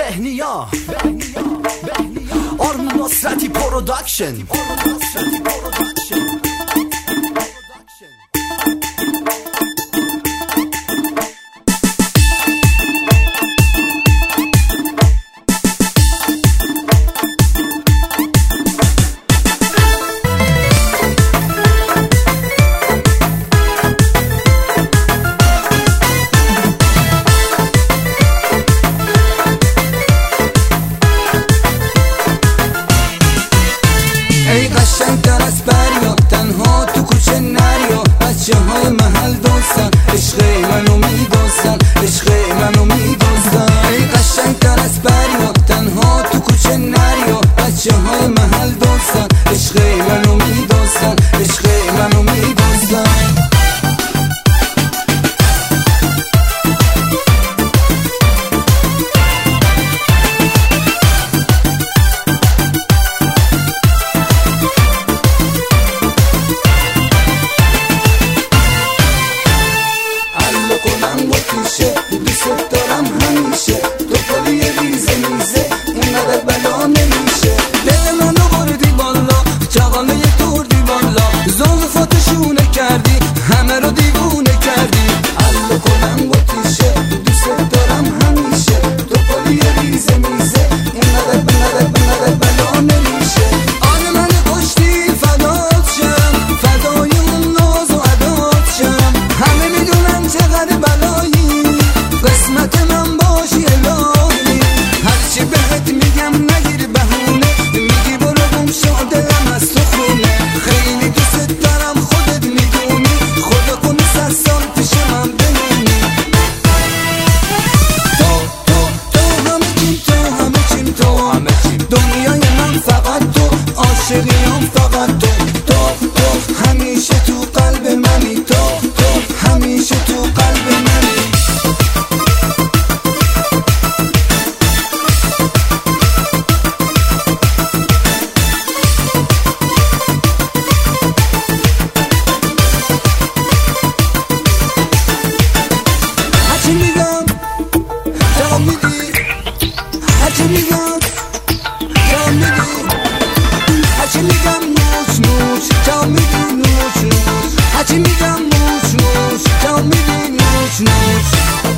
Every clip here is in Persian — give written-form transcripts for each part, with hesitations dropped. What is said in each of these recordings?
بهنیا آرمان نصرتی پروداکشن. ای قشنگتر از بریا تنها تو کوچه نریا، بچه های محل دوستن عشق منو میدوزن، عشق منو میدوزن. ای قشنگتر از بریا تنها تو کوچه نریا، بچه های محل دوستن عشق منو میدوزن، عشق منو میدوزن. دوست دارم همیشه تو پلی ریزه میزه اینقدر بلا نمیشه. دل منو بردی بالا چغانه توردی بالا، زلفاتشونه کردی همه رو دیوونه کردی. الله کنم با تیشه دوست دارم همیشه تو پلی ریزه میزه اینقدر بلا نمیشه. آره من کشتی فدات شم، فدای اون ناز و عدات شم. همه میدونن چقدر بلایی قسمت من باشی الهی. هرچی بهت میگم نگیر بهونه، میگی برو گم شو دلم از تو خونه. خیلی دوست دارم خودت میدونی، خدا کنه 100 سال پیش من بمونی. تو همه چیم دنیای من فقط تو، عاشقیام فقط تو همیشه تو قلب منی، تو همیشه تو قلب منی. هرچی میگم جواب میدی، هرچی میگم جواب میدی، هرچی میگم نوش نوش جواب میدی، نوش نوش هرچی میگم نوش نوش جواب میدی، نوش نوش.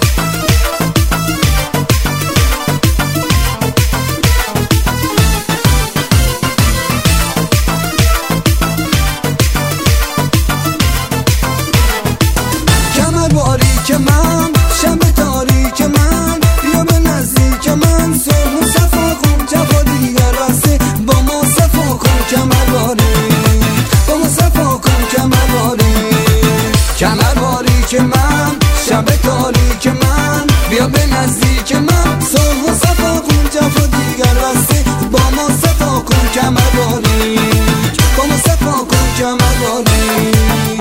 کمر باریک من شب تاریک من، بیا به نزدیک من صلح و صفا کن، جفا دیگر راسته با ما صفا کن. کمر باریک با ما صفا کن، کمر باریک، کمر باریک من شب تاریک من، بیا به نزدیک من صلح و صفا کن، جفا دیگر راسته با ما صفا کن. کمر باریک با ما صفا کن، کمر باریک.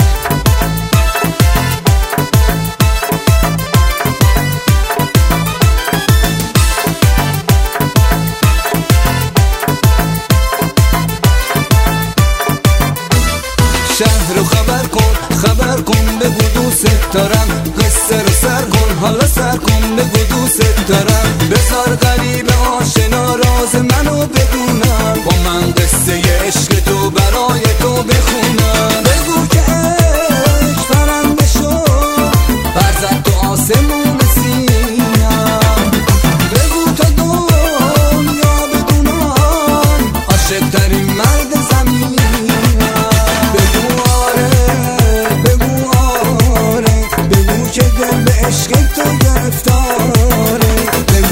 شهر رو خبر کن بگو دوست دارم، قصه رو سر کن حالا سر کن بگو دوست دارم. بذار غریب آشنا راز منو بدونم، با من قصه عشق تو برای تو بخونم. بگو که عشق پرنده شد برزد تو آسمون سینم، بگو تا دنیا بدونم عاشق ترین مرد زمین. که دل به عشق تو گرفتاره،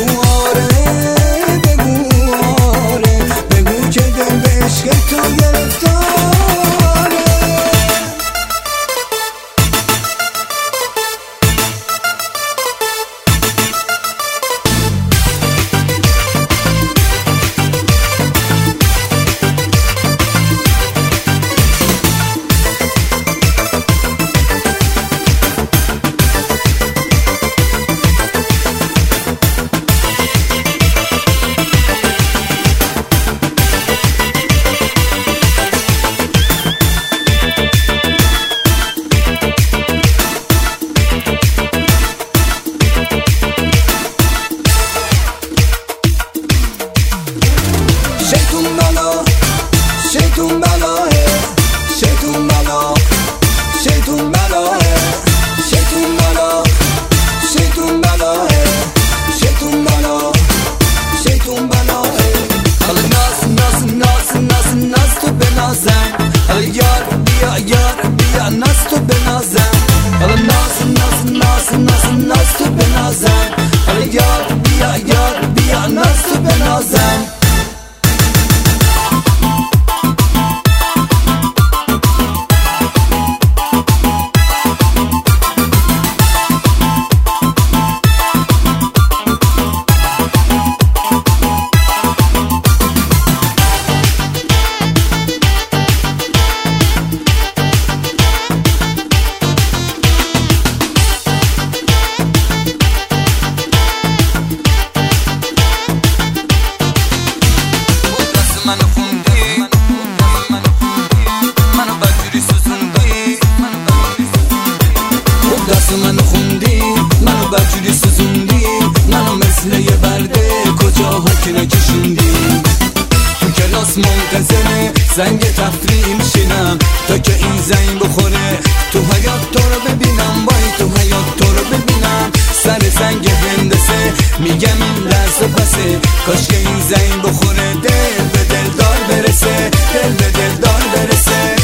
منو خوندی، منو بدجوری سوزوندی، منو مثل یه برده کجاها که نکشوندی. تو کلاس منتظره زنگ تفریح میشینم تا که این زنگ بخوره، تو حیات تو رو ببینم، وای تو حیات تو رو ببینم. سر زنگ هندسه میگم این لحظه بسه، کاش که این زنگ بخوره دل به دلدار برسه، دل به دلدار برسه.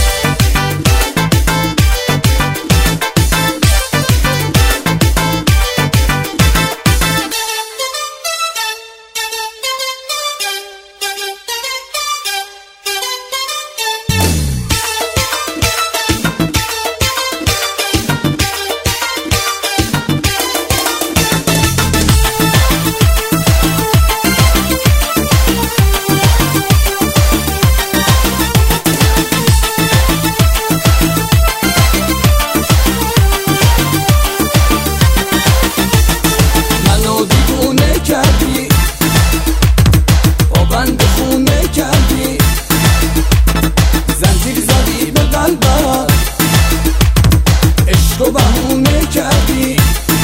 عشق بهونه کردی،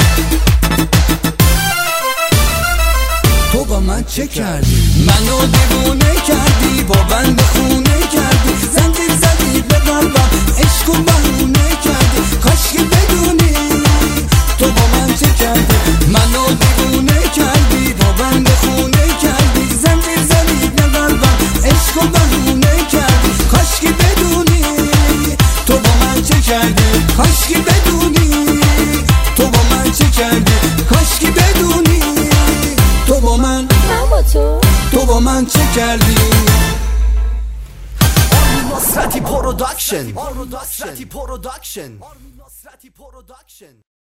تو با من چه کردی؟ منو دیوونه کردی، با بند خونه کردی، زنجیر زدی به قلبم، عشق بهونه کردی. کاش که بدونی تو با من چه کردی. منو دیوونه کردی، با بند خونه کردی، زنجیر زدی به قلبم، عشق بهونه کردی. کاش که بدونی تو با من چه کردی. کاش که بدونی تو با من چه کردی. کاش که بدونی تو با من تو با من چه کردی. Nusrati Production.